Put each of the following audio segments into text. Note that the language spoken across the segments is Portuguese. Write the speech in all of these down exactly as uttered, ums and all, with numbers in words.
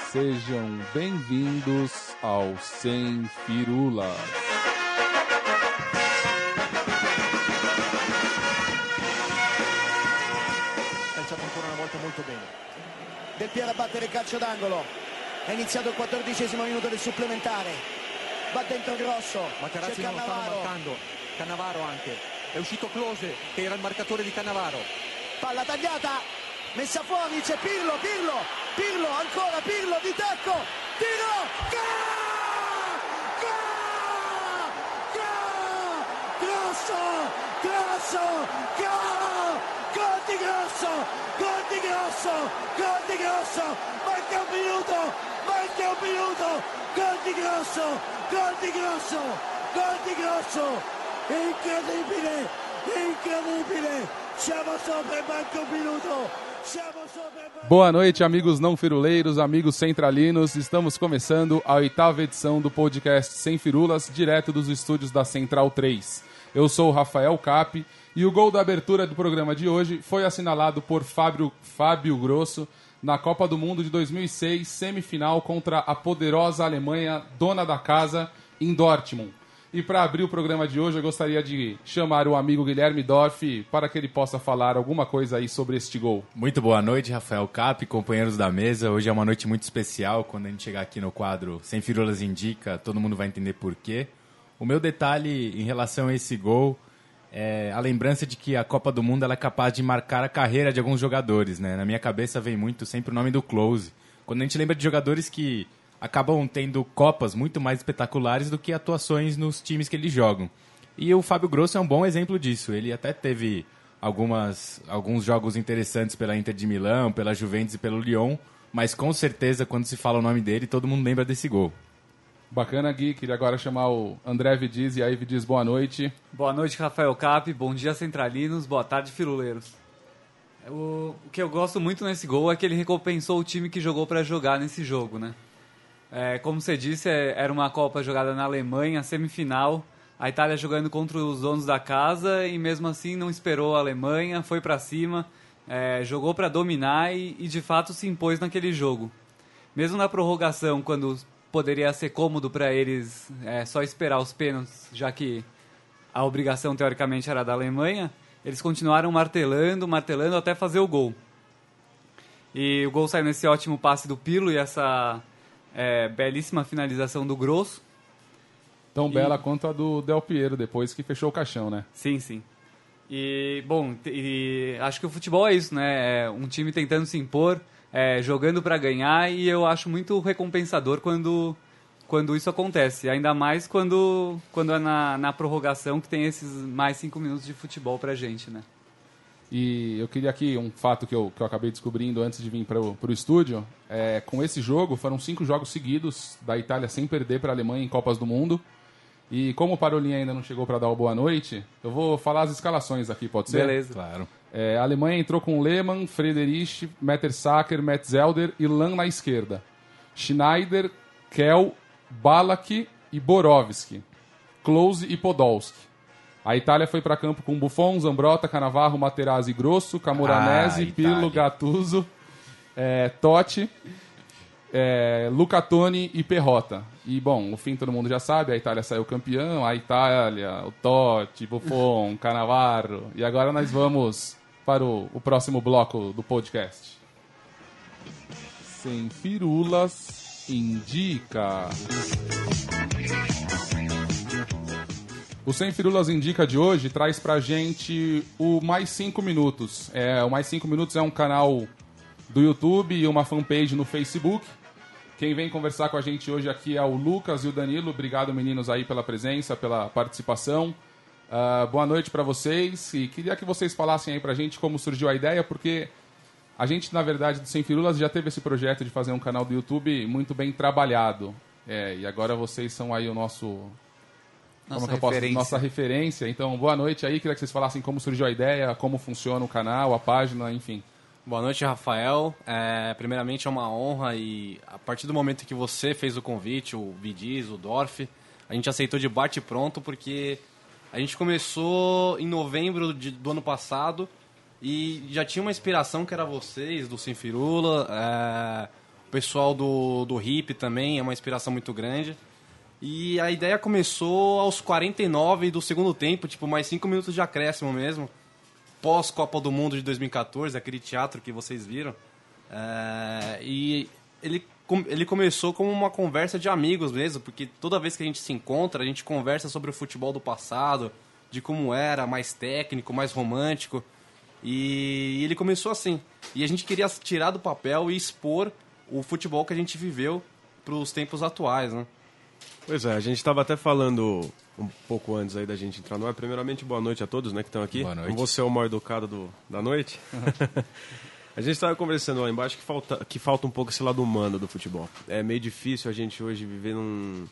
Sejam bem-vindos ao Sem Firulas. Calciato ancora una volta molto bene. Del Piero a battere il calcio d'angolo. È iniziato il quattordicesimo minuto del supplementare. Va dentro Grosso. Materazzi non lo stanno marcando. Cannavaro anche. È uscito Klose che era il marcatore di Cannavaro. Palla tagliata. Messa fuori, c'è Pirlo, Pirlo, Pirlo, ancora Pirlo di tacco, tiro, gol! Gol! Gol! Grosso, Grosso, gol! Gol di Grosso, gol di Grosso, gol di Grosso, manca un minuto, manca un minuto, gol di Grosso, gol di Grosso, gol di Grosso, incredibile, incredibile, siamo sopra e manca un minuto. Boa noite, amigos não firuleiros, amigos centralinos. Estamos começando a oitava edição do podcast Sem Firulas, direto dos estúdios da Central três. Eu sou o Rafael Cap e o gol da abertura do programa de hoje foi assinalado por Fábio, Fábio Grosso na Copa do Mundo de dois mil e seis, semifinal contra a poderosa Alemanha, dona da casa, em Dortmund. E para abrir o programa de hoje, eu gostaria de chamar o amigo Guilherme Dorff para que ele possa falar alguma coisa aí sobre este gol. Muito boa noite, Rafael Cap, companheiros da mesa. Hoje é uma noite muito especial. Quando a gente chegar aqui no quadro Sem Firulas Indica, todo mundo vai entender por quê. O meu detalhe em relação a esse gol é a lembrança de que a Copa do Mundo ela é capaz de marcar a carreira de alguns jogadores, né? Na minha cabeça vem muito sempre o nome do Klose. Quando a gente lembra de jogadores que acabam tendo Copas muito mais espetaculares do que atuações nos times que eles jogam. E o Fábio Grosso é um bom exemplo disso. Ele até teve algumas, alguns jogos interessantes pela Inter de Milão, pela Juventus e pelo Lyon, mas com certeza, quando se fala o nome dele, todo mundo lembra desse gol. Bacana, Gui. Queria agora chamar o André Vidiz. E aí, Vidiz, boa noite. Boa noite, Rafael Cap. Bom dia, centralinos. Boa tarde, firuleiros. O, o que eu gosto muito nesse gol é que ele recompensou o time que jogou para jogar nesse jogo, né? É, como você disse, é, era uma Copa jogada na Alemanha, semifinal, a Itália jogando contra os donos da casa e mesmo assim não esperou a Alemanha, foi para cima, é, jogou para dominar e, e de fato se impôs naquele jogo. Mesmo na prorrogação, quando poderia ser cômodo para eles é, só esperar os pênaltis, já que a obrigação teoricamente era da Alemanha, eles continuaram martelando, martelando até fazer o gol. E o gol saiu nesse ótimo passe do Pirlo e essa É, belíssima finalização do Grosso. Tão e... bela quanto a do Del Piero, depois que fechou o caixão, né? Sim, sim. E, bom, e acho que o futebol é isso, né? É um time tentando se impor, é, jogando para ganhar, e eu acho muito recompensador quando, quando isso acontece. Ainda mais quando, quando é na, na prorrogação que tem esses mais cinco minutos de futebol pra gente, né? E eu queria aqui um fato que eu, que eu acabei descobrindo antes de vir para o estúdio. É, com esse jogo, foram cinco jogos seguidos da Itália sem perder para a Alemanha em Copas do Mundo. E como o Parolinha ainda não chegou para dar uma boa noite, eu vou falar as escalações aqui, pode ser? Beleza. Claro. É, a Alemanha entrou com Lehmann, Friedrich, Mertesacker, Metzelder e Lahm na esquerda. Schneider, Kell, Ballack e Borowski. Klose e Podolski. A Itália foi para campo com Buffon, Zambrotta, Cannavaro, Materazzi, Grosso, Camoranesi, ah, Pirlo, Gattuso, é, Totti, é, Luca Toni e Perrotta. E, bom, no fim todo mundo já sabe, a Itália saiu campeã, a Itália, o Totti, Buffon, Cannavaro. E agora nós vamos para o, o próximo bloco do podcast. Sem Firulas Indica. O Sem Firulas Indica de hoje traz pra gente o Mais cinco Minutos. É, o Mais cinco Minutos é um canal do YouTube e uma fanpage no Facebook. Quem vem conversar com a gente hoje aqui é o Lucas e o Danilo. Obrigado, meninos, aí pela presença, pela participação. Uh, boa noite pra vocês. E queria que vocês falassem aí pra gente como surgiu a ideia, porque a gente, na verdade, do Sem Firulas já teve esse projeto de fazer um canal do YouTube muito bem trabalhado. É, e agora vocês são aí o nosso... Nossa, como posso, referência. nossa referência. Então, boa noite aí. Queria que vocês falassem como surgiu a ideia, como funciona o canal, a página, enfim. Boa noite, Rafael. É, primeiramente, é uma honra e a partir do momento que você fez o convite, o Vidiz, o Dorff, a gente aceitou de bate pronto porque a gente começou em novembro de, do ano passado e já tinha uma inspiração que era vocês, do Sem Firula. É, O pessoal do, do hip também é uma inspiração muito grande. E a ideia começou aos quarenta e nove do segundo tempo, tipo, mais cinco minutos de acréscimo mesmo. Pós-Copa do Mundo de dois mil e catorze, aquele teatro que vocês viram. É, e ele, ele começou como uma conversa de amigos mesmo, porque toda vez que a gente se encontra, a gente conversa sobre o futebol do passado, de como era, mais técnico, mais romântico. E ele começou assim. E a gente queria tirar do papel e expor o futebol que a gente viveu para os tempos atuais, né? Pois é, a gente estava até falando um pouco antes aí da gente entrar no ar. Primeiramente, boa noite a todos, né, que estão aqui. Boa noite. Como você é o mal educado do, da noite. A gente estava conversando lá embaixo que falta, que falta um pouco esse lado humano do futebol. É meio difícil a gente hoje viver num...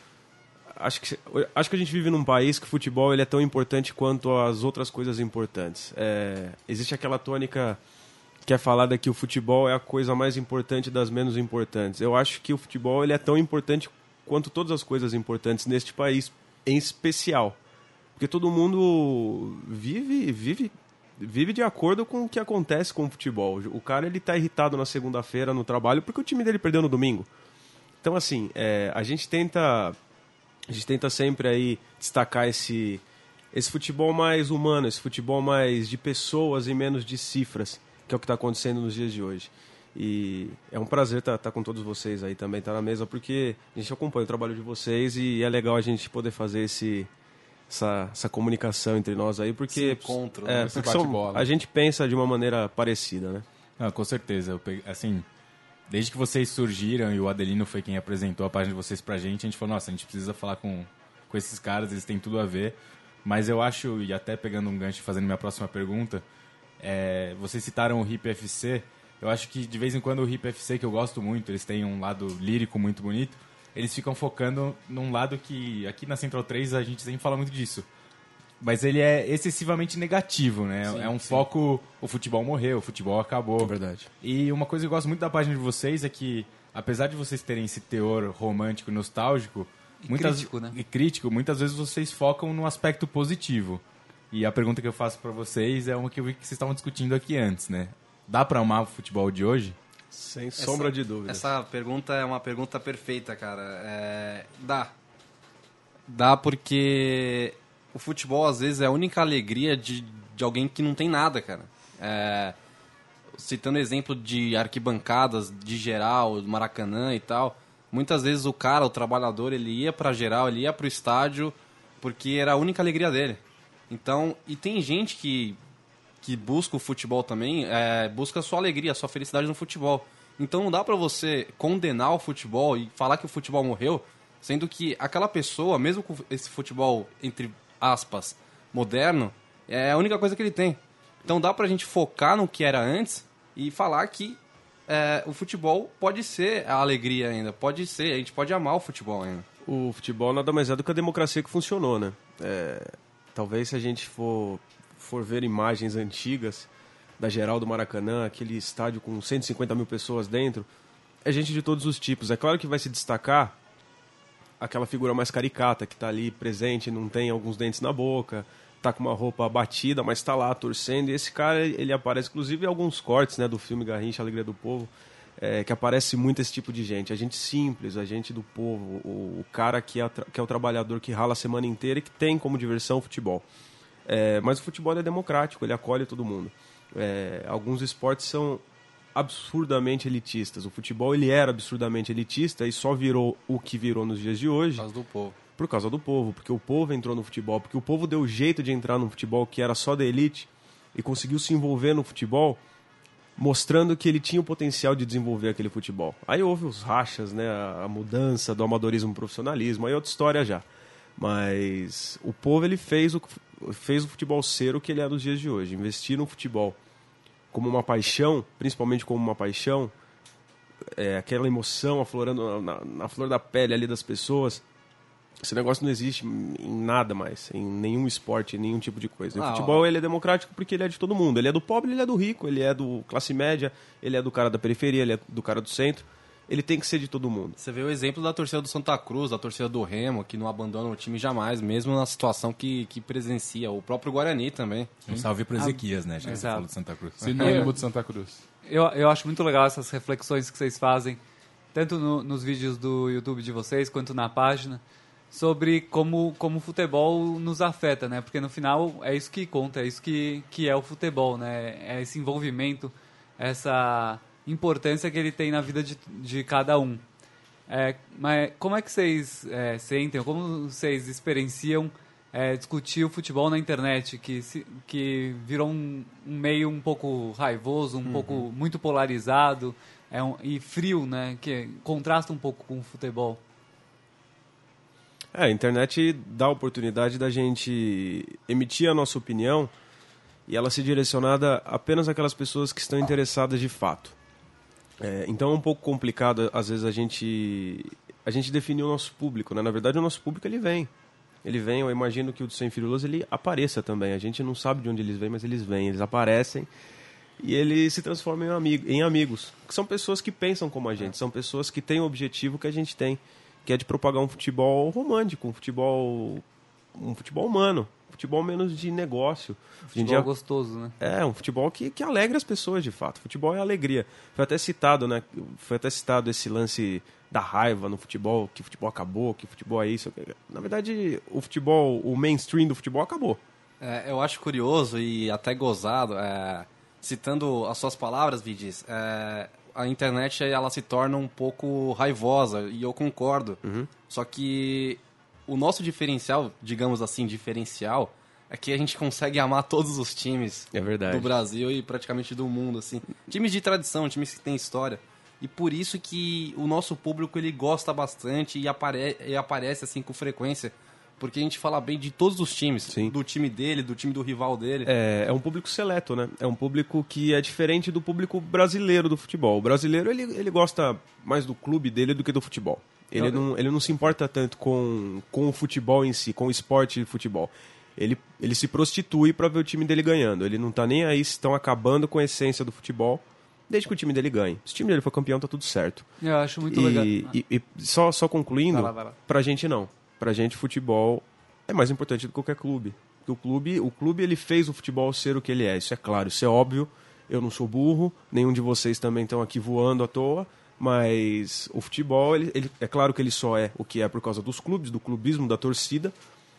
Acho que, acho que a gente vive num país que o futebol ele é tão importante quanto as outras coisas importantes. É, existe aquela tônica que é falada que o futebol é a coisa mais importante das menos importantes. Eu acho que o futebol ele é tão importante quanto todas as coisas importantes neste país, em especial. Porque todo mundo vive, vive, vive de acordo com o que acontece com o futebol. O cara ele tá irritado na segunda-feira no trabalho porque o time dele perdeu no domingo. Então, assim, é, a gente tenta... A gente tenta sempre aí destacar esse, esse futebol mais humano, esse futebol mais de pessoas e menos de cifras, que é o que está acontecendo nos dias de hoje. E é um prazer estar tá, tá com todos vocês aí também, estar tá na mesa, porque a gente acompanha o trabalho de vocês e é legal a gente poder fazer esse, essa, essa comunicação entre nós aí, porque, esse encontro, é, né? porque são, a gente pensa de uma maneira parecida, né? Ah, com certeza. Eu peguei, assim... Desde que vocês surgiram e o Adelino foi quem apresentou a página de vocês pra gente, a gente falou, nossa, a gente precisa falar com, com esses caras, eles têm tudo a ver. Mas eu acho, e até pegando um gancho e fazendo minha próxima pergunta, é, vocês citaram o Hip F C, eu acho que de vez em quando o Hip F C, que eu gosto muito, eles têm um lado lírico muito bonito, eles ficam focando num lado que aqui na Central três a gente sempre fala muito disso. Mas ele é excessivamente negativo, né? Sim, é um sim. foco, o futebol morreu, o futebol acabou. É verdade. E uma coisa que eu gosto muito da página de vocês é que, apesar de vocês terem esse teor romântico e nostálgico... E muitas, crítico, né? E crítico, muitas vezes vocês focam no aspecto positivo. E a pergunta que eu faço pra vocês é uma que eu vi que vocês estavam discutindo aqui antes, né? Dá pra amar o futebol de hoje? Sem essa, sombra de dúvida. Essa pergunta é uma pergunta perfeita, cara. É, dá. Dá porque... O futebol, às vezes, é a única alegria de, de alguém que não tem nada, cara. É, citando exemplo de arquibancadas, de geral, do Maracanã e tal, muitas vezes o cara, o trabalhador, ele ia pra geral, ele ia pro estádio, porque era a única alegria dele. Então, e tem gente que, que busca o futebol também, é, busca a sua alegria, a sua felicidade no futebol. Então não dá pra você condenar o futebol e falar que o futebol morreu, sendo que aquela pessoa, mesmo com esse futebol, entre aspas, moderno, é a única coisa que ele tem. Então dá pra gente focar no que era antes e falar que é, o futebol pode ser a alegria ainda, pode ser, a gente pode amar o futebol ainda. O futebol nada mais é do que a democracia que funcionou, né? É, talvez se a gente for, for ver imagens antigas da geral do Maracanã, aquele estádio com cento e cinquenta mil pessoas dentro, é gente de todos os tipos. É claro que vai se destacar aquela figura mais caricata que está ali presente, não tem alguns dentes na boca, tá com uma roupa batida, mas está lá torcendo. E esse cara, ele aparece, inclusive, em alguns cortes, né, do filme Garrincha, Alegria do Povo, é, que aparece muito esse tipo de gente. A gente simples, a gente do povo, o, o cara que é, que é o trabalhador que rala a semana inteira e que tem como diversão o futebol. É, mas o futebol é democrático, ele acolhe todo mundo. É, alguns esportes são absurdamente elitistas. O futebol ele era absurdamente elitista e só virou o que virou nos dias de hoje. Por causa do povo. Por causa do povo, porque o povo entrou no futebol, porque o povo deu jeito de entrar no futebol que era só da elite e conseguiu se envolver no futebol, mostrando que ele tinha o potencial de desenvolver aquele futebol. Aí houve os rachas, né, a mudança do amadorismo pro profissionalismo, aí é outra história já. Mas o povo ele fez o, fez o futebol ser o que ele é nos dias de hoje, investir no futebol como uma paixão, principalmente como uma paixão, é, aquela emoção aflorando na, na flor da pele ali das pessoas. Esse negócio não existe em nada mais, em nenhum esporte, em nenhum tipo de coisa. Ah, o futebol ó. ele é democrático porque ele é de todo mundo. Ele é do pobre, ele é do rico, ele é do classe média, ele é do cara da periferia, ele é do cara do centro. Ele tem que ser de todo mundo. Você vê o exemplo da torcida do Santa Cruz, da torcida do Remo, que não abandona o time jamais, mesmo na situação que, que presencia. O próprio Guarani também. Um salve pro Ezequias, né? Já que você Exato. falou de Santa Cruz. Sinônimo de Santa Cruz. Eu, eu acho muito legal essas reflexões que vocês fazem. tanto no, nos vídeos do YouTube de vocês, quanto na página, sobre como, como o futebol nos afeta, né? Porque no final é isso que conta, é isso que, que é o futebol, né? É esse envolvimento, essa importância que ele tem na vida de, de cada um. É, mas como é que vocês é, sentem, como vocês experienciam é, discutir o futebol na internet, que, se, que virou um, um meio um pouco raivoso, um uhum. pouco muito polarizado é um, e frio, né? Que contrasta um pouco com o futebol? É, a internet dá a oportunidade da gente emitir a nossa opinião e ela ser direcionada apenas àquelas pessoas que estão interessadas de fato. É, então é um pouco complicado, às vezes, a gente, a gente definir o nosso público, né? Na verdade, o nosso público, ele vem. Ele vem, eu imagino que o do Sem Firulas, ele apareça também. A gente não sabe de onde eles vêm, mas eles vêm, eles aparecem e eles se transformam em, amigo, em amigos. Que são pessoas que pensam como a gente, são pessoas que têm o objetivo que a gente tem, que é de propagar um futebol romântico, um futebol, um futebol humano. Futebol menos de negócio. Futebol dia, gostoso, né? É, um futebol que, que alegra as pessoas, de fato. Futebol é alegria. Foi até citado, né? Foi até citado esse lance da raiva no futebol, que o futebol acabou, que o futebol é isso. Na verdade, o futebol, o mainstream do futebol acabou. É, eu acho curioso e até gozado, é, citando as suas palavras, Vidis, é, a internet ela se torna um pouco raivosa, e eu concordo. Uhum. Só que o nosso diferencial, digamos assim, diferencial, é que a gente consegue amar todos os times é verdade. do Brasil e praticamente do mundo, assim. Times de tradição, times que têm história. E por isso que o nosso público ele gosta bastante e, apare e aparece assim com frequência. Porque a gente fala bem de todos os times. Sim. Do time dele, do time do rival dele. É, é um público seleto, né? É um público que é diferente do público brasileiro do futebol. O brasileiro, ele, ele gosta mais do clube dele do que do futebol. Ele não, ele não se importa tanto com, com o futebol em si, com o esporte de futebol. Ele, ele se prostitui para ver o time dele ganhando. Ele não tá nem aí se estão acabando com a essência do futebol, desde que o time dele ganhe. Se o time dele for campeão, tá tudo certo. Eu acho muito e, legal. E, e só, só concluindo, vai lá, vai lá. Pra gente não. Pra gente, futebol é mais importante do que qualquer clube. Porque o clube, o clube ele fez o futebol ser o que ele é. Isso é claro, isso é óbvio. Eu não sou burro, nenhum de vocês também estão aqui voando à toa. Mas o futebol, ele, ele, é claro que ele só é o que é por causa dos clubes, do clubismo, da torcida.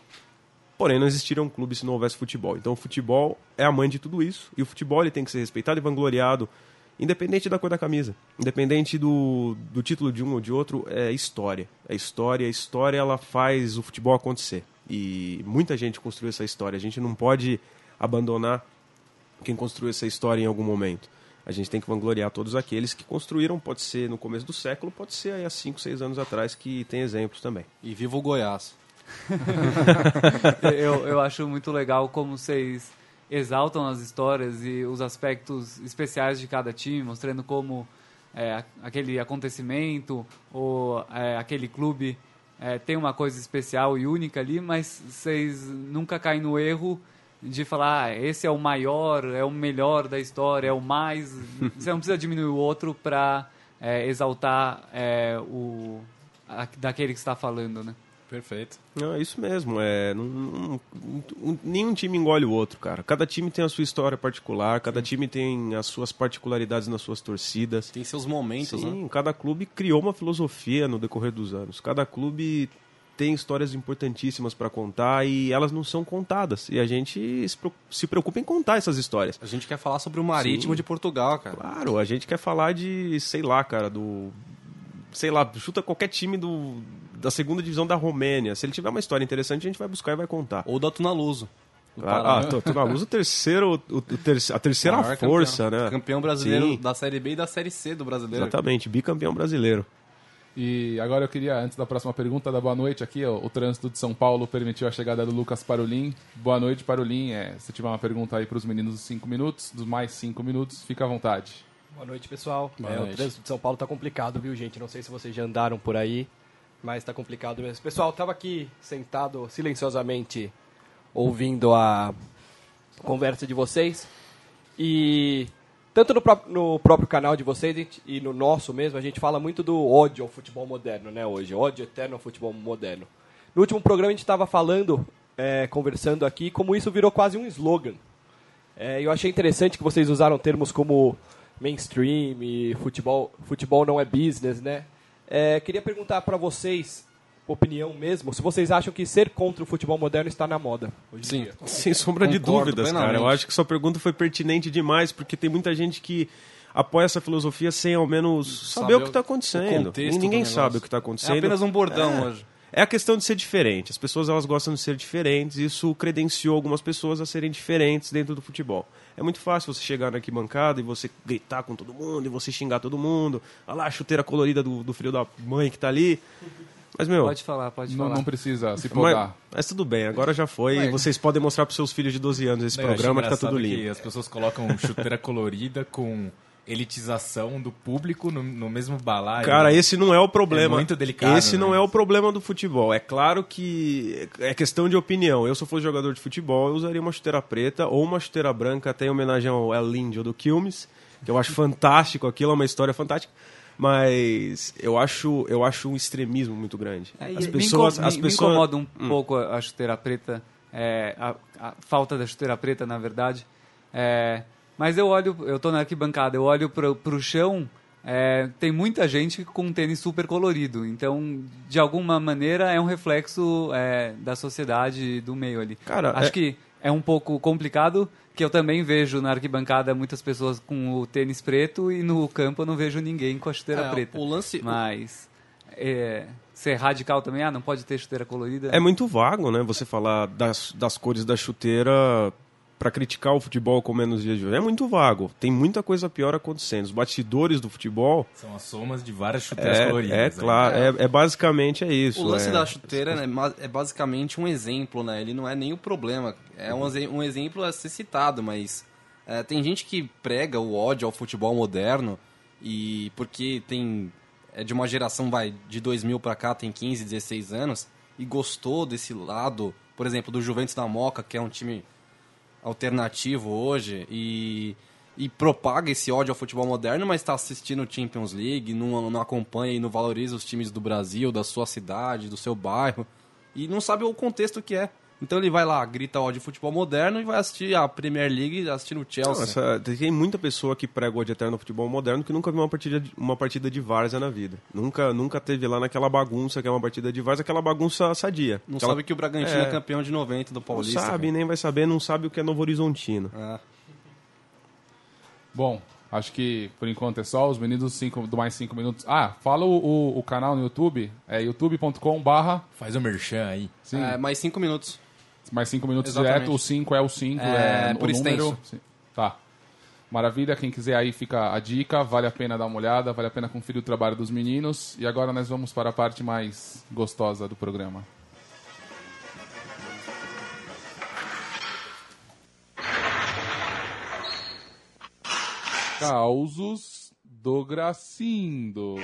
Porém, não existiria um clube se não houvesse futebol. Então o futebol é a mãe de tudo isso. E o futebol ele tem que ser respeitado e vangloriado, independente da cor da camisa. Independente do, do título de um ou de outro, é história. É história, a história ela faz o futebol acontecer. E muita gente construiu essa história. A gente não pode abandonar quem construiu essa história em algum momento. A gente tem que vangloriar todos aqueles que construíram, pode ser no começo do século, pode ser aí há cinco, seis anos atrás, que tem exemplos também. E viva o Goiás. eu, eu acho muito legal como vocês exaltam as histórias e os aspectos especiais de cada time, mostrando como é, aquele acontecimento ou é, aquele clube é, tem uma coisa especial e única ali, mas vocês nunca caem no erro de falar, ah, esse é o maior, é o melhor da história, é o mais... Você não precisa diminuir o outro para é, exaltar é, o a, daquele que está falando, né? Perfeito. Não, é isso mesmo. É, não, não, não, nenhum time engole o outro, cara. Cada time tem a sua história particular, cada Sim. time tem as suas particularidades nas suas torcidas. Tem seus momentos, Sim, né? Cada clube criou uma filosofia no decorrer dos anos. Cada clube tem histórias importantíssimas para contar e elas não são contadas. E a gente se preocupa em contar essas histórias. A gente quer falar sobre o Marítimo Sim. de Portugal, cara. Claro, a gente quer falar de, sei lá, cara, do... Sei lá, chuta qualquer time do, da segunda divisão da Romênia. Se ele tiver uma história interessante, a gente vai buscar e vai contar. Ou da Tunaluso. Ah, ah Tunaluso, o terceiro, o, o ter, a terceira Maior força, campeão. né? Campeão brasileiro Sim. da Série B e da Série C do brasileiro. Exatamente, bicampeão brasileiro. E agora eu queria, antes da próxima pergunta, dar boa noite aqui. Ó, o trânsito de São Paulo permitiu a chegada do Lucas Parolin. Boa noite, Parolin. É, se tiver uma pergunta aí para os meninos dos cinco minutos, dos mais cinco minutos, fica à vontade. Boa noite, pessoal. Boa é, noite. O trânsito de São Paulo tá complicado, viu, gente? Não sei se vocês já andaram por aí, mas tá complicado mesmo. Pessoal, tava aqui sentado silenciosamente ouvindo a conversa de vocês e tanto no, pró- no próprio canal de vocês e no nosso mesmo, a gente fala muito do ódio ao futebol moderno, né, hoje. Ódio eterno ao futebol moderno. No último programa a gente estava falando, é, conversando aqui, como isso virou quase um slogan. É, eu achei interessante que vocês usaram termos como mainstream e futebol, futebol não é business, né? É, queria perguntar para vocês, opinião mesmo, se vocês acham que ser contra o futebol moderno está na moda hoje em Sim, dia. sem sombra de Concordo dúvidas, cara. plenamente. Eu acho que sua pergunta foi pertinente demais, porque tem muita gente que apoia essa filosofia sem ao menos saber, Saber o que está o acontecendo. contexto Ninguém do sabe negócio. o que está acontecendo. É apenas um bordão É. hoje. É a questão de ser diferente. As pessoas elas gostam de ser diferentes. Isso credenciou algumas pessoas a serem diferentes dentro do futebol. É muito fácil você chegar na arquibancada e você gritar com todo mundo, e você xingar todo mundo. Olha lá a chuteira colorida do, do filho da mãe que tá ali. Mas, meu... Pode falar, pode Não, falar. não precisa se mas, podar. mas tudo bem, agora já foi. E vocês podem mostrar pros seus filhos de doze anos esse Não, eu programa acho que tá tudo engraçado lindo. que as pessoas colocam chuteira colorida com elitização do público no, no mesmo balaio. Cara, esse não é o problema. É muito delicado, Esse não né? é o problema do futebol. É claro que é questão de opinião. Eu, se eu fosse jogador de futebol, eu usaria uma chuteira preta ou uma chuteira branca, até em homenagem ao El Índio do Quilmes, que eu acho fantástico aquilo, é uma história fantástica. Mas eu acho, eu acho um extremismo muito grande. É, e As me pessoas, inco- as me, pessoas... me incomoda um pouco a, a chuteira preta, é, a, a falta da chuteira preta, na verdade. É, mas eu olho, eu tô na arquibancada, eu olho pro, pro chão, é, tem muita gente com um tênis super colorido. Então, de alguma maneira, é um reflexo é, da sociedade, do meio ali. Cara, Acho é- que é um pouco complicado, que eu também vejo na arquibancada muitas pessoas com o tênis preto e no campo eu não vejo ninguém com a chuteira É, preta. o lance- Mas é, ser radical também, ah, não pode ter chuteira colorida. É muito vago, né? Você falar das, das cores da chuteira pra criticar o futebol como é nos dias de hoje. É muito vago. Tem muita coisa pior acontecendo. Os bastidores do futebol... São as somas de várias chuteiras É, coloridas. é né? claro, é, é basicamente é isso. O lance é. da chuteira né, ma- é basicamente um exemplo, né? Ele não é nem o problema. É um, exe- um exemplo a ser citado, mas é, tem gente que prega o ódio ao futebol moderno e porque tem é de uma geração vai de dois mil pra cá, tem quinze, dezesseis anos e gostou desse lado, por exemplo, do Juventus da Moca, que é um time alternativo hoje e, e propaga esse ódio ao futebol moderno, mas está assistindo Champions League, não, não acompanha e não valoriza os times do Brasil, da sua cidade, do seu bairro e não sabe o contexto que é. Então ele vai lá, grita ódio ao futebol moderno e vai assistir a Premier League, assistir o Chelsea. Não, essa- tem muita pessoa que prega ódio eterno no futebol moderno que nunca viu uma partida de, uma partida de várzea na vida. Nunca, nunca teve lá naquela bagunça que é uma partida de várzea, aquela bagunça sadia. Não Aquela- sabe que o Bragantino é, É. campeão de noventa do Não Paulista. sabe, cara. nem vai saber, não sabe o que é Novo Horizontino. É. Bom, acho que por enquanto é só. Os meninos do, cinco, do mais cinco minutos. Ah, fala o, o, o canal no YouTube. É youtube ponto com barra Faz o merchan aí. Sim, É, mais cinco minutos. mais cinco minutos Exatamente. direto. O cinco é o cinco. É, É, por o número. extenso. Sim. Tá. Maravilha. Quem quiser aí fica a dica. Vale a pena dar uma olhada. Vale a pena conferir o trabalho dos meninos. E agora nós vamos para a parte mais gostosa do programa. Causos do Gracindo.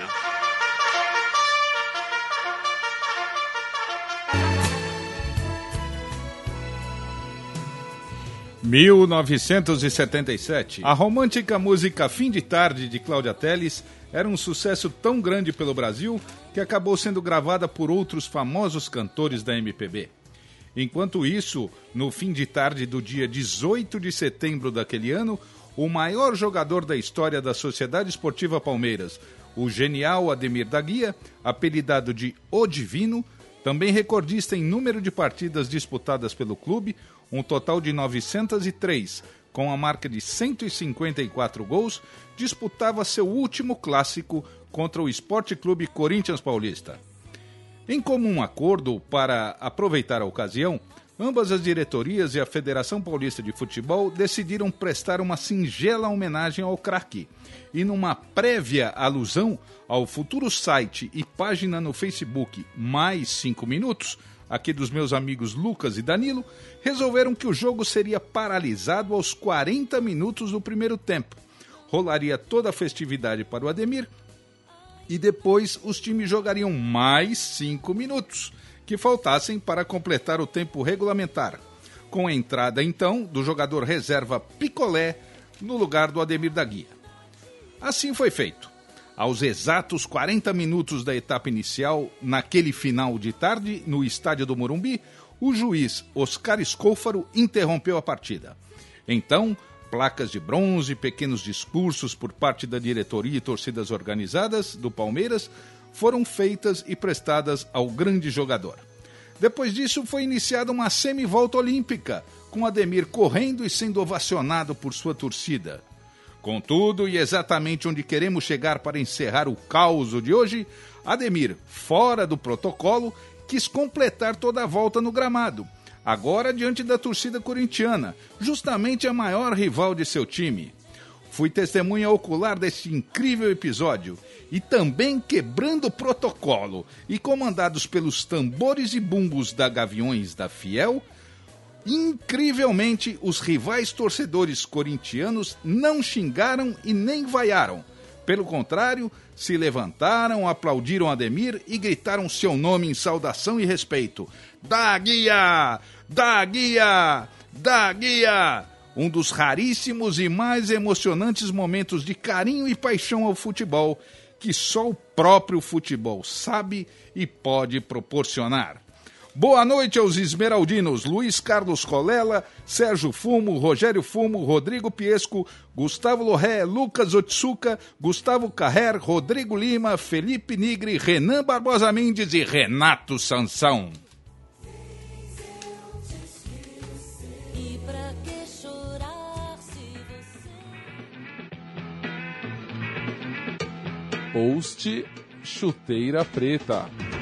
mil novecentos e setenta e sete. A romântica música Fim de Tarde de Cláudia Telles era um sucesso tão grande pelo Brasil que acabou sendo gravada por outros famosos cantores da M P B. Enquanto isso, no fim de tarde do dia dezoito de setembro daquele ano, o maior jogador da história da Sociedade Esportiva Palmeiras, o genial Ademir da Guia, apelidado de O Divino, também recordista em número de partidas disputadas pelo clube, um total de novecentos e três, com a marca de cento e cinquenta e quatro gols, disputava seu último clássico contra o Sport Clube Corinthians Paulista. Em comum acordo para aproveitar a ocasião, ambas as diretorias e a Federação Paulista de Futebol decidiram prestar uma singela homenagem ao craque. E numa prévia alusão ao futuro site e página no Facebook Mais cinco Minutos, aqui dos meus amigos Lucas e Danilo, resolveram que o jogo seria paralisado aos quarenta minutos do primeiro tempo. Rolaria toda a festividade para o Ademir e depois os times jogariam mais cinco minutos, que faltassem para completar o tempo regulamentar, com a entrada, então, do jogador reserva Picolé no lugar do Ademir da Guia. Assim foi feito. Aos exatos quarenta minutos da etapa inicial, naquele final de tarde, no estádio do Morumbi, o juiz Oscar Escôfaro interrompeu a partida. Então, placas de bronze, pequenos discursos por parte da diretoria e torcidas organizadas do Palmeiras foram feitas e prestadas ao grande jogador. Depois disso, foi iniciada uma semivolta olímpica, com Ademir correndo e sendo ovacionado por sua torcida. Contudo, e exatamente onde queremos chegar para encerrar o caos de hoje, Ademir, fora do protocolo, quis completar toda a volta no gramado, agora diante da torcida corintiana, justamente a maior rival de seu time. Fui testemunha ocular deste incrível episódio e também quebrando o protocolo e comandados pelos tambores e bumbos da Gaviões da Fiel, incrivelmente os rivais torcedores corintianos não xingaram e nem vaiaram. Pelo contrário, se levantaram, aplaudiram Ademir e gritaram seu nome em saudação e respeito. Da guia! Da guia! Da guia! Um dos raríssimos e mais emocionantes momentos de carinho e paixão ao futebol que só o próprio futebol sabe e pode proporcionar. Boa noite aos esmeraldinos Luiz Carlos Colela, Sérgio Fumo, Rogério Fumo, Rodrigo Piesco, Gustavo Lorré, Lucas Otsuka, Gustavo Carrer, Rodrigo Lima, Felipe Nigri, Renan Barbosa Mendes e Renato Sansão. Post Chuteira Preta.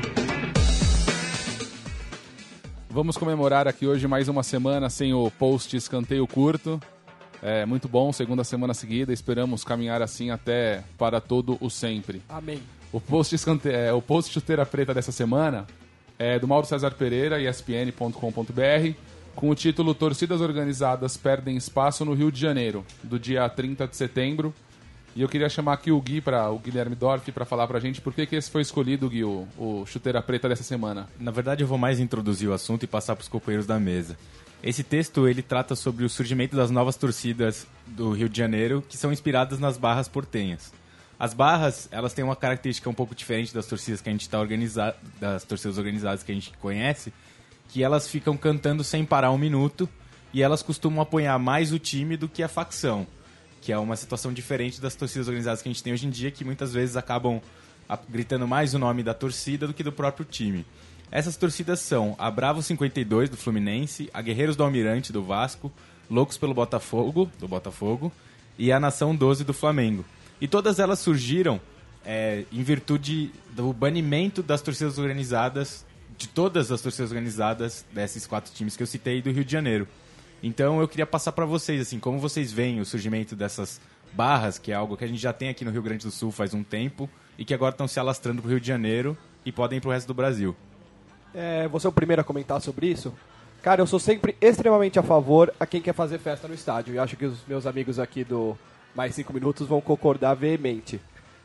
Vamos comemorar aqui hoje mais uma semana sem o post escanteio curto. É muito bom, segunda semana seguida. Esperamos caminhar assim até para todo o sempre. Amém. O post, escante... é, o post Chuteira Preta dessa semana é do Mauro César Pereira, E S P N ponto com ponto B R, com o título Torcidas Organizadas Perdem Espaço no Rio de Janeiro, do dia trinta de setembro. E eu queria chamar aqui o Gui, pra, o Guilherme Dorff, para falar pra gente por que, que esse foi escolhido, Gui, o, o Chuteira Preta dessa semana. Na verdade, eu vou mais introduzir o assunto e passar pros companheiros da mesa. Esse texto, ele trata sobre o surgimento das novas torcidas do Rio de Janeiro, que são inspiradas nas barras portenhas. As barras, elas têm uma característica um pouco diferente das torcidas que a gente está organizado, das torcidas organizadas que a gente conhece, que elas ficam cantando sem parar um minuto e elas costumam apoiar mais o time do que a facção, que é uma situação diferente das torcidas organizadas que a gente tem hoje em dia, que muitas vezes acabam gritando mais o nome da torcida do que do próprio time. Essas torcidas são a Bravo cinquenta e dois, do Fluminense, a Guerreiros do Almirante, do Vasco, Loucos pelo Botafogo, do Botafogo, e a Nação doze, do Flamengo. E todas elas surgiram é, em virtude do banimento das torcidas organizadas, de todas as torcidas organizadas desses quatro times que eu citei do Rio de Janeiro. Então eu queria passar para vocês, assim, como vocês veem o surgimento dessas barras, que é algo que a gente já tem aqui no Rio Grande do Sul faz um tempo, e que agora estão se alastrando para o Rio de Janeiro e podem ir para o resto do Brasil. É, você é o primeiro a comentar sobre isso? Cara, eu sou sempre extremamente a favor a quem quer fazer festa no estádio, e acho que os meus amigos aqui do Mais cinco Minutos vão concordar veemente.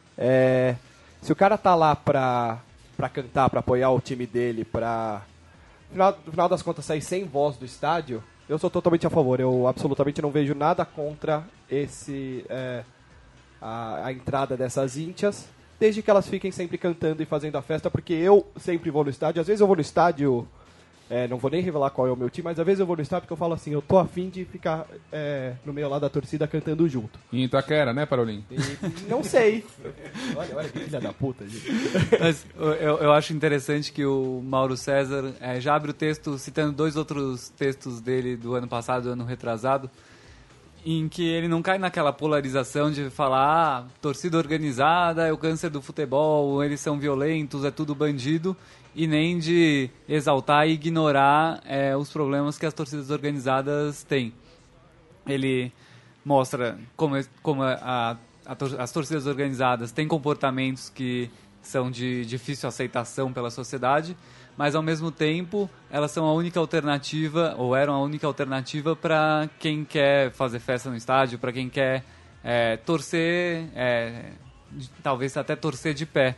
É, se o cara tá lá pra, pra cantar, pra apoiar o time dele, pra, no final, no final das contas, sair sem voz do estádio, eu sou totalmente a favor. Eu absolutamente não vejo nada contra esse, é, a, a entrada dessas íntias, desde que elas fiquem sempre cantando e fazendo a festa, porque eu sempre vou no estádio. Às vezes eu vou no estádio, é, não vou nem revelar qual é o meu time, mas às vezes eu vou no estádio porque eu falo assim, eu tô afim de ficar é, no meio lá da torcida cantando junto. Em Itaquera, né, Parolim? E, não sei. Olha, olha que filha da puta, gente. Mas eu, eu acho interessante que o Mauro César é, já abre o texto citando dois outros textos dele do ano passado, do ano retrasado, em que ele não cai naquela polarização de falar ah, torcida organizada é o câncer do futebol, eles são violentos, é tudo bandido, e nem de exaltar e ignorar é, os problemas que as torcidas organizadas têm. Ele mostra como, como a, a, as torcidas organizadas têm comportamentos que são de difícil aceitação pela sociedade, mas ao mesmo tempo elas são a única alternativa, ou eram a única alternativa para quem quer fazer festa no estádio, para quem quer é, torcer, é, talvez até torcer de pé.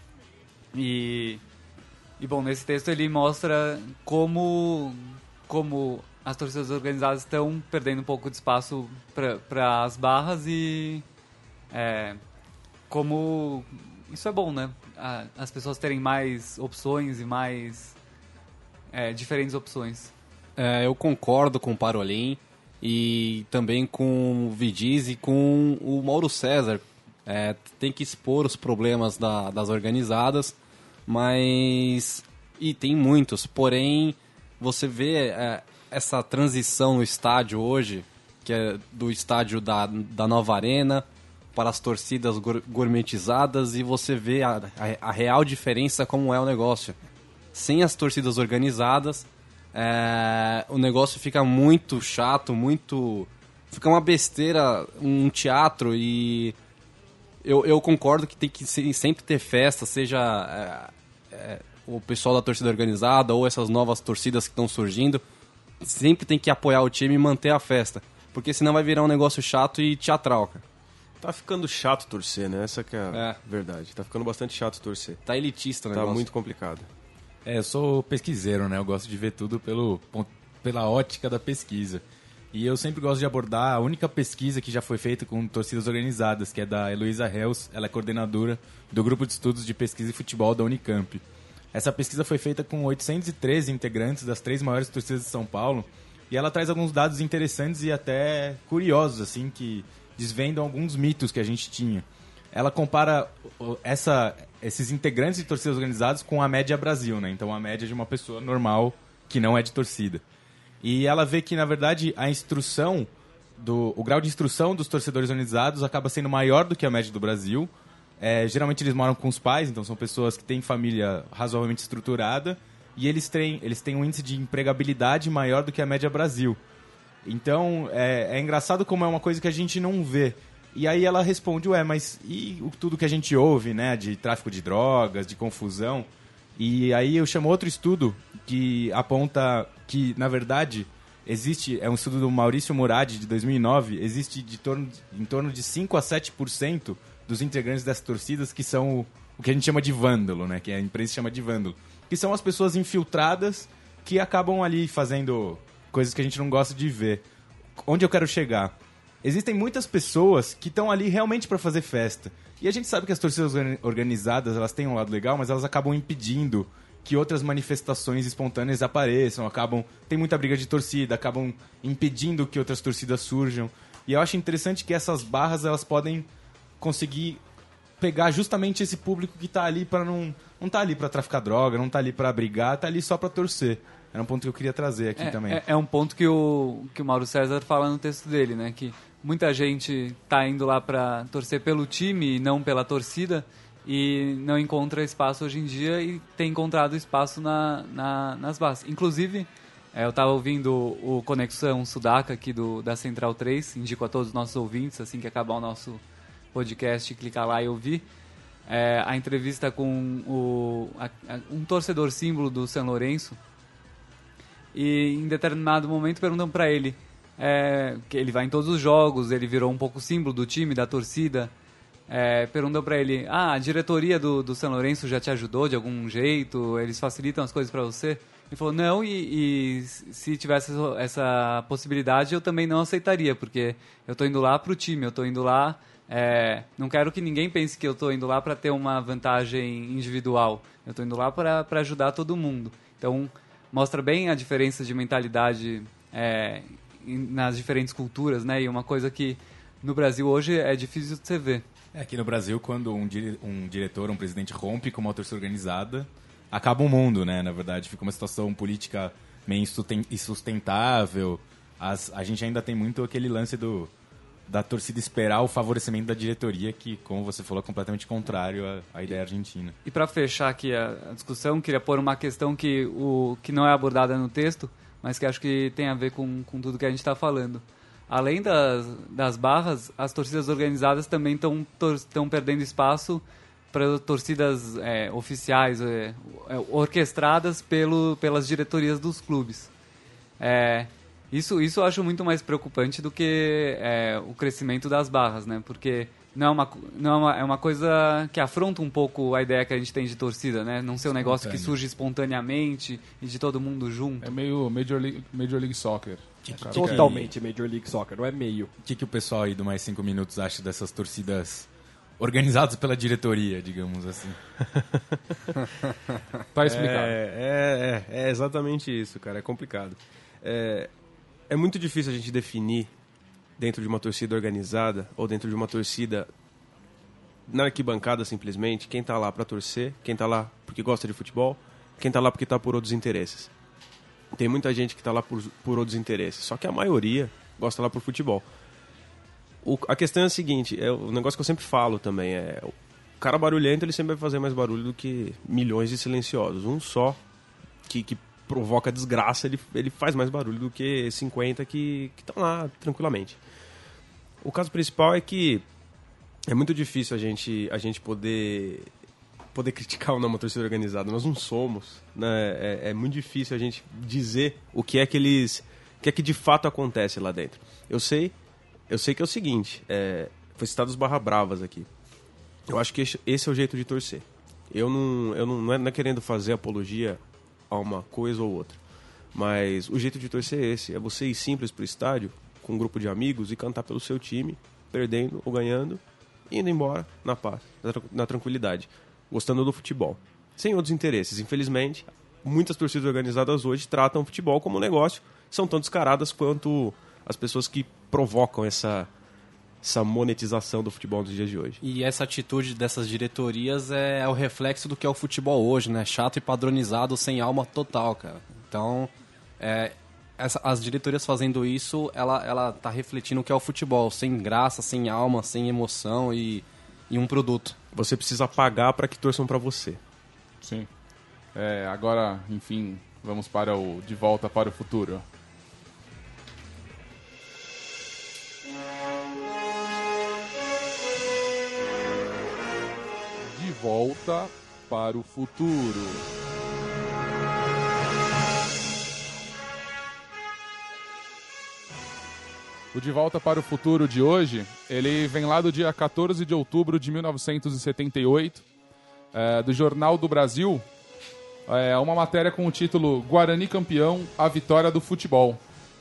E, e bom, nesse texto ele mostra como, como as torcidas organizadas estão perdendo um pouco de espaço para as barras e é, como isso é bom, né? As pessoas terem mais opções e mais é, diferentes opções. É, eu concordo com o Parolim e também com o Vidiz e com o Mauro César, é, tem que expor os problemas da, das organizadas, mas... E tem muitos, porém, você vê é, essa transição no estádio hoje, que é do estádio da, da nova arena para as torcidas gourmetizadas, e você vê a, a, a real diferença como é o negócio. Sem as torcidas organizadas, é, o negócio fica muito chato, muito... Fica uma besteira, um teatro, e eu, eu concordo que tem que sempre ter festa, seja é, é, o pessoal da torcida organizada ou essas novas torcidas que estão surgindo, sempre tem que apoiar o time e manter a festa, porque senão vai virar um negócio chato e teatral, cara. Tá ficando chato torcer, né? Essa que é a É. verdade. Tá ficando bastante chato torcer. Tá elitista o Tá negócio. muito complicado. É, eu sou pesquiseiro, né? Eu gosto de ver tudo pelo, pon- pela ótica da pesquisa. E eu sempre gosto de abordar a única pesquisa que já foi feita com torcidas organizadas, que é da Heloísa Hels, ela é coordenadora do Grupo de Estudos de Pesquisa e Futebol da Unicamp. Essa pesquisa foi feita com oitocentos e treze integrantes das três maiores torcidas de São Paulo, e ela traz alguns dados interessantes e até curiosos, assim, que desvendam alguns mitos que a gente tinha. Ela compara o- essa, esses integrantes de torcidas organizadas com a média Brasil, né? Então, a média de uma pessoa normal que não é de torcida. E ela vê que, na verdade, a instrução, do, o grau de instrução dos torcedores organizados acaba sendo maior do que a média do Brasil. É, geralmente eles moram com os pais, então são pessoas que têm família razoavelmente estruturada, e eles têm, eles têm um índice de empregabilidade maior do que a média Brasil. Então, é, é engraçado como é uma coisa que a gente não vê. E aí ela responde, ué, mas e o, tudo que a gente ouve, né, de tráfico de drogas, de confusão? E aí eu chamo outro estudo que aponta que, na verdade, existe, é um estudo do Maurício Murad, de dois mil e nove, existe de torno, em torno de cinco a sete por cento dos integrantes dessas torcidas que são o, o que a gente chama de vândalo, né, que a imprensa chama de vândalo, que são as pessoas infiltradas que acabam ali fazendo coisas que a gente não gosta de ver. Onde eu quero chegar? Existem muitas pessoas que estão ali realmente para fazer festa. E a gente sabe que as torcidas organ- organizadas, elas têm um lado legal, mas elas acabam impedindo que outras manifestações espontâneas apareçam, acabam... Tem muita briga de torcida, acabam impedindo que outras torcidas surjam. E eu acho interessante que essas barras, elas podem conseguir pegar justamente esse público que tá ali para não... Não tá ali para traficar droga, não tá ali para brigar, tá ali só para torcer. Era um ponto que eu queria trazer aqui É, também. é, é um ponto que o, que o Mauro César fala no texto dele, né? Que muita gente tá indo lá para torcer pelo time e não pela torcida, e não encontra espaço hoje em dia, e tem encontrado espaço na, na, nas bases. Inclusive, é, eu estava ouvindo o Conexão Sudaca aqui do, da Central três, indico a todos os nossos ouvintes, assim que acabar o nosso podcast, clicar lá e ouvir. É, a entrevista com o, a, a, um torcedor símbolo do São Lourenço, e em determinado momento perguntam para ele, é, que ele vai em todos os jogos, ele virou um pouco símbolo do time, da torcida, é, perguntam para ele, ah, a diretoria do, do São Lourenço já te ajudou de algum jeito, eles facilitam as coisas para você? Ele falou, não, e, e se tivesse essa possibilidade eu também não aceitaria, porque eu estou indo lá para o time, eu estou indo lá... É, não quero que ninguém pense que eu estou indo lá para ter uma vantagem individual. Eu estou indo lá para ajudar todo mundo. Então, mostra bem a diferença de mentalidade é, nas diferentes culturas, né? E uma coisa que no Brasil hoje é difícil de você ver. É, aqui no Brasil, quando um, dire- um diretor, um presidente rompe com uma torcida organizada, acaba o mundo, né? Na verdade, fica uma situação política meio insusten- insustentável. As, a gente ainda tem muito aquele lance do... da torcida esperar o favorecimento da diretoria, que, como você falou, é completamente contrário à, à ideia argentina. E para fechar aqui a, a discussão, queria pôr uma questão que, o, que não é abordada no texto, mas que acho que tem a ver com, com tudo que a gente está falando. Além das, das barras, as torcidas organizadas também estão perdendo espaço para torcidas é, oficiais, é, orquestradas pelo, pelas diretorias dos clubes. É... Isso, isso eu acho muito mais preocupante do que é, o crescimento das barras, né? Porque não é, uma, não é, uma, é uma coisa que afronta um pouco a ideia que a gente tem de torcida, né? Não ser um negócio que surge espontaneamente e de todo mundo junto. É meio Major League, Major League Soccer. Que, que, Totalmente Major League Soccer, não é meio. O que, que o pessoal aí do Mais cinco Minutos acha dessas torcidas organizadas pela diretoria, digamos assim? Tá explicado. É, é, é, é exatamente isso, cara. É complicado. É, é muito difícil a gente definir dentro de uma torcida organizada ou dentro de uma torcida na arquibancada simplesmente, quem tá lá para torcer, quem tá lá porque gosta de futebol, quem tá lá porque tá por outros interesses. Tem muita gente que tá lá por, por outros interesses, só que a maioria gosta lá por futebol. O, a questão é a seguinte, é o negócio que eu sempre falo também, é o cara barulhento ele sempre vai fazer mais barulho do que milhões de silenciosos. Um só que, que provoca desgraça, ele, ele faz mais barulho do que cinquenta que estão lá tranquilamente. O caso principal é que é muito difícil a gente, a gente poder, poder criticar ou não uma torcida organizada. Nós não somos, né? É, é muito difícil a gente dizer o que é que eles, o que é que de fato acontece lá dentro. Eu sei, eu sei que é o seguinte, é, foi citado os barra bravas aqui. Eu acho que esse é o jeito de torcer. Eu não, eu não, não, é, não é querendo fazer apologia a uma coisa ou outra, mas o jeito de torcer é esse, é você ir simples pro estádio com um grupo de amigos e cantar pelo seu time, perdendo ou ganhando, indo embora na paz, na tranquilidade, gostando do futebol, sem outros interesses. Infelizmente, muitas torcidas organizadas hoje tratam o futebol como um negócio, são tão descaradas quanto as pessoas que provocam essa, essa monetização do futebol nos dias de hoje. E essa atitude dessas diretorias é o reflexo do que é o futebol hoje, né? Chato e padronizado, sem alma total, cara. Então, é, essa, as diretorias fazendo isso, ela, ela tá refletindo o que é o futebol, sem graça, sem alma, sem emoção e, e um produto. Você precisa pagar para que torçam para você. Sim. É, agora, enfim, vamos para o De Volta para o Futuro. De Volta para o Futuro. O De Volta para o Futuro de hoje, ele vem lá do dia quatorze de outubro de mil novecentos e setenta e oito, é, do Jornal do Brasil, é uma matéria com o título Guarani Campeão, a vitória do futebol.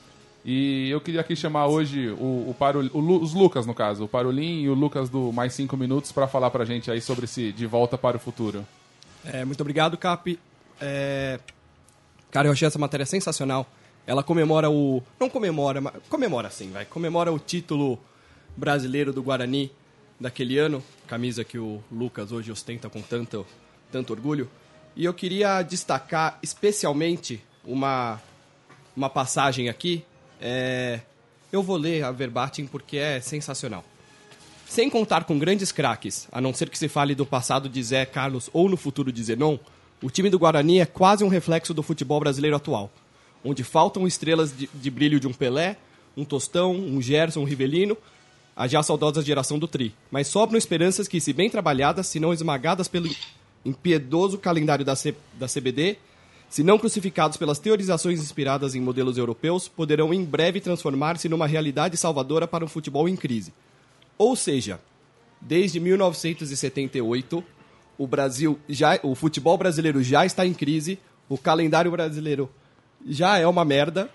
E eu queria aqui chamar hoje o, o, Parul, o Lu, os Lucas, no caso, o Parolin e o Lucas do Mais cinco Minutos para falar pra gente aí sobre esse De Volta para o Futuro. É, muito obrigado, Cap. É... Cara, eu achei essa matéria sensacional. Ela comemora o... Não comemora, mas... Comemora sim, vai. Comemora o título brasileiro do Guarani daquele ano. Camisa que o Lucas hoje ostenta com tanto, tanto orgulho. E eu queria destacar especialmente uma, uma passagem aqui. É... Eu vou ler a verbatim porque é sensacional. Sem contar com grandes craques, a não ser que se fale do passado de Zé Carlos ou no futuro de Zenon, o time do Guarani é quase um reflexo do futebol brasileiro atual, onde faltam estrelas de, de brilho de um Pelé, um Tostão, um Gerson, um Rivelino, a já saudosa geração do Tri. Mas sobram esperanças que, se bem trabalhadas, se não esmagadas pelo impiedoso calendário da, C, da C B D, se não crucificados pelas teorizações inspiradas em modelos europeus, poderão em breve transformar-se numa realidade salvadora para um futebol em crise. Ou seja, desde mil novecentos e setenta e oito, o, Brasil já, o futebol brasileiro já está em crise, o calendário brasileiro já é uma merda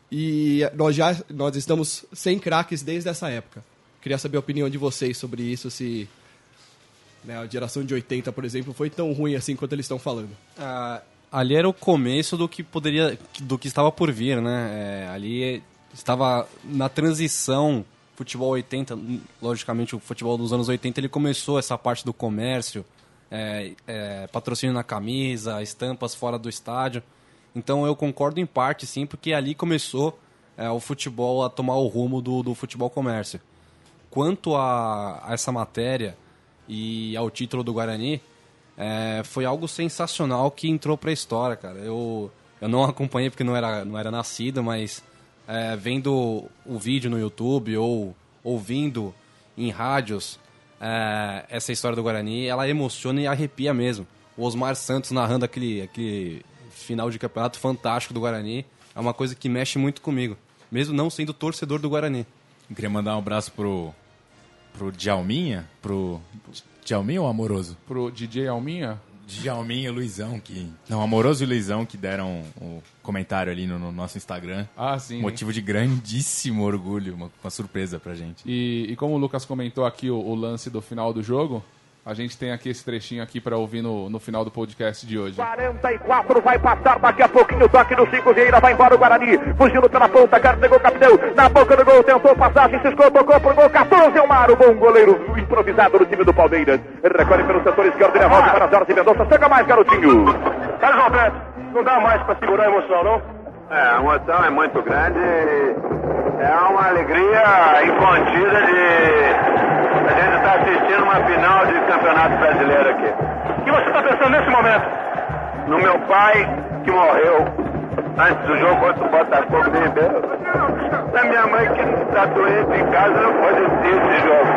e nós, já, nós estamos sem craques desde essa época. Queria saber a opinião de vocês sobre isso, se né, a geração de oitenta, por exemplo, foi tão ruim assim quanto eles estão falando. Ah, ali era o começo do que poderia, do que estava por vir, né? É, ali estava na transição. Futebol oitenta, logicamente o futebol dos anos oitenta, ele começou essa parte do comércio, é, é, patrocínio na camisa, estampas fora do estádio. Então eu concordo em parte, sim, porque ali começou é, o futebol a tomar o rumo do, do futebol comércio. Quanto a, a essa matéria e ao título do Guarani, é, foi algo sensacional que entrou para a história, cara. Eu, eu não acompanhei porque não era, não era nascido, mas... É, vendo o vídeo no YouTube ou ouvindo em rádios é, essa história do Guarani, ela emociona e arrepia mesmo. O Osmar Santos narrando aquele, aquele final de campeonato fantástico do Guarani é uma coisa que mexe muito comigo, mesmo não sendo torcedor do Guarani. Eu queria mandar um abraço pro, pro Djalminha, pro Djalminha ou Amoroso? Pro D J Alminha? Djalminha e Luizão, que... Não, Amoroso e Luizão, que deram o comentário ali no, no nosso Instagram. Ah, sim. Motivo de grandíssimo orgulho, uma, uma surpresa pra gente. E, e como o Lucas comentou aqui o, o lance do final do jogo, A gente tem aqui esse trechinho aqui para ouvir no, no final do podcast de hoje. quarenta e quatro vai passar daqui a pouquinho, toque no cinco, Vieira vai embora o Guarani, fugindo pela ponta, carregou o capitão, na boca do gol, tentou passagem, ciscou, tocou pro gol, catorze, Elmar, o bom goleiro improvisado do time do Palmeiras, recolhe pelo setor esquerdo, ele volta para Jorge Mendonça, chega mais, garotinho. Carlos Roberto, não dá mais para segurar a emoção, não? É, a emoção é muito grande, é uma alegria incontida de a gente estar assistindo uma final de campeonato brasileiro aqui. O que você está pensando nesse momento? No meu pai, que morreu antes do jogo contra o Botafogo de Ribeirão. Da minha mãe, que está doente em casa, não pode assistir esse jogo.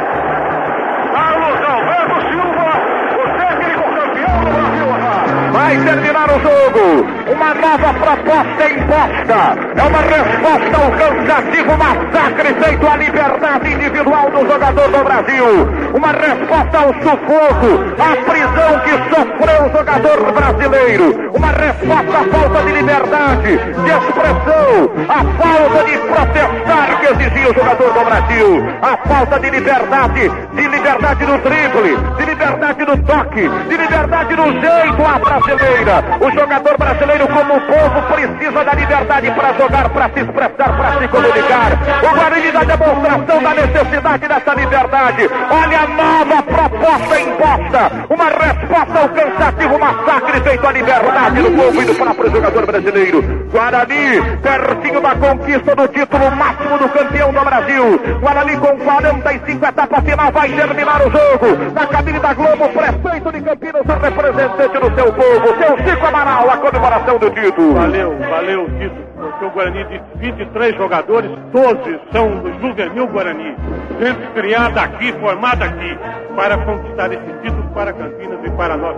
Carlos Alberto Silva, o técnico campeão do Brasil. Vai terminar o jogo. Uma nova proposta imposta. É uma resposta ao cansativo massacre feito à liberdade individual do jogador do Brasil. Uma resposta ao sufoco, à prisão que sofreu o jogador brasileiro. Uma resposta à falta de liberdade, de expressão, à falta de protestar que exigia o jogador do Brasil. A falta de liberdade, de liberdade no drible, de liberdade no toque, de liberdade no jeito à brasileira. O jogador brasileiro, como o povo, precisa da liberdade para jogar, para se expressar, para se comunicar. O Guarani dá demonstração da necessidade dessa liberdade. Olha a nova proposta imposta. Uma resposta ao cansativo massacre feito à liberdade do povo e do próprio jogador brasileiro. Guarani, pertinho da conquista do título máximo do campeão do Brasil. Guarani com quarenta e cinco, etapa final, vai terminar o jogo. Na cabine da Globo, prefeito de Campinas, o representante do seu povo, seu Chico Amaral, a comemoração do título. Valeu, valeu o título. Porque o Guarani de vinte e três jogadores, doze são do Juvenil Guarani. Gente criada aqui, formada aqui, para conquistar esse título para Campinas e para nós.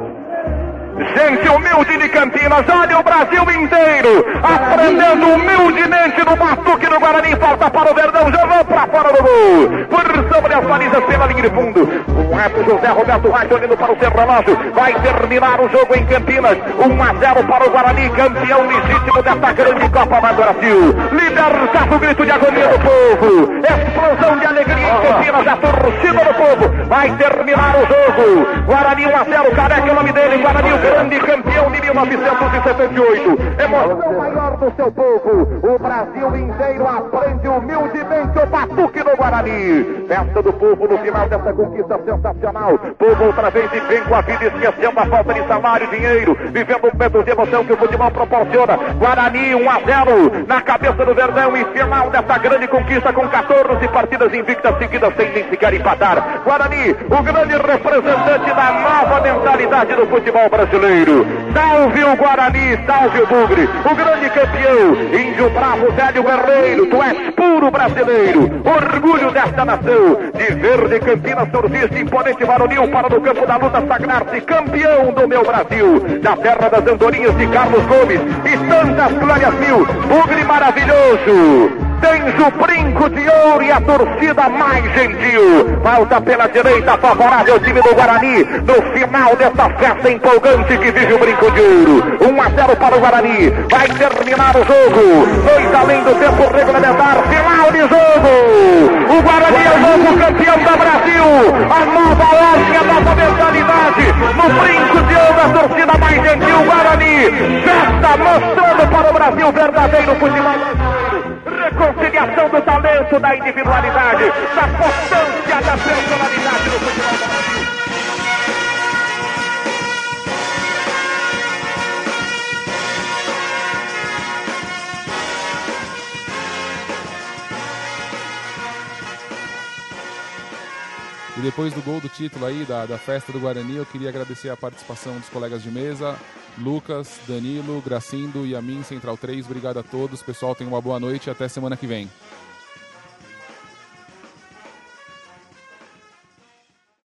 Gente humilde de Campinas, olha o Brasil inteiro aprendendo humildemente no batuque do Guarani. Falta para o Verdão, jogou para fora do gol, por sobre as balizas pela linha de fundo. O reto José Roberto Reis olhando para o seu relógio. Vai terminar o jogo em Campinas, um a zero para o Guarani, campeão legítimo dessa grande Copa do Brasil. Libertado o grito de agonia do povo, explosão de alegria em Campinas, a torcida do povo. Vai terminar o jogo, Guarani um a zero, Careca é o nome dele, Guarani o grande campeão de mil novecentos e setenta e oito. Emoção maior do seu povo. O Brasil inteiro aprende humildemente o batuque do Guarani. Festa do povo no final dessa conquista sensacional. Povo outra vez de bem com a vida, esquecendo a falta de salário e dinheiro, vivendo um momento de emoção que o futebol proporciona. Guarani um a zero na cabeça do Verdão e final dessa grande conquista com quatorze partidas invictas seguidas sem nem sequer empatar. Guarani, o grande representante da nova mentalidade do futebol brasileiro. Salve o Guarani, salve o Bugre, o grande campeão, Índio Bravo, velho guerreiro, tu és puro brasileiro, orgulho desta nação, de verde Campinas, surgiste imponente varonil para no campo da luta sagrar-se campeão do meu Brasil, da terra das andorinhas de Carlos Gomes e tantas glórias mil. Bugre maravilhoso, tens o brinco de ouro e a torcida mais gentil. Falta pela direita, favorável ao time do Guarani no final dessa festa empolgante que vive o brinco de ouro. um a zero para o Guarani. Vai terminar o jogo. Dois além do tempo regulamentar. Final de jogo. O Guarani é o novo campeão do Brasil. A nova ordem, a nova mentalidade. No brinco de ouro, a torcida mais gentil. Guarani. Festa mostrando para o Brasil verdadeiro futebol. Reconciliação do talento, da individualidade, da potência, da personalidade do futebol do Brasil. E depois do gol do título aí, da, da festa do Guarani, eu queria agradecer a participação dos colegas de mesa, Lucas, Danilo, Gracindo e a mim, Central três. Obrigado a todos, pessoal, tenham uma boa noite e até semana que vem.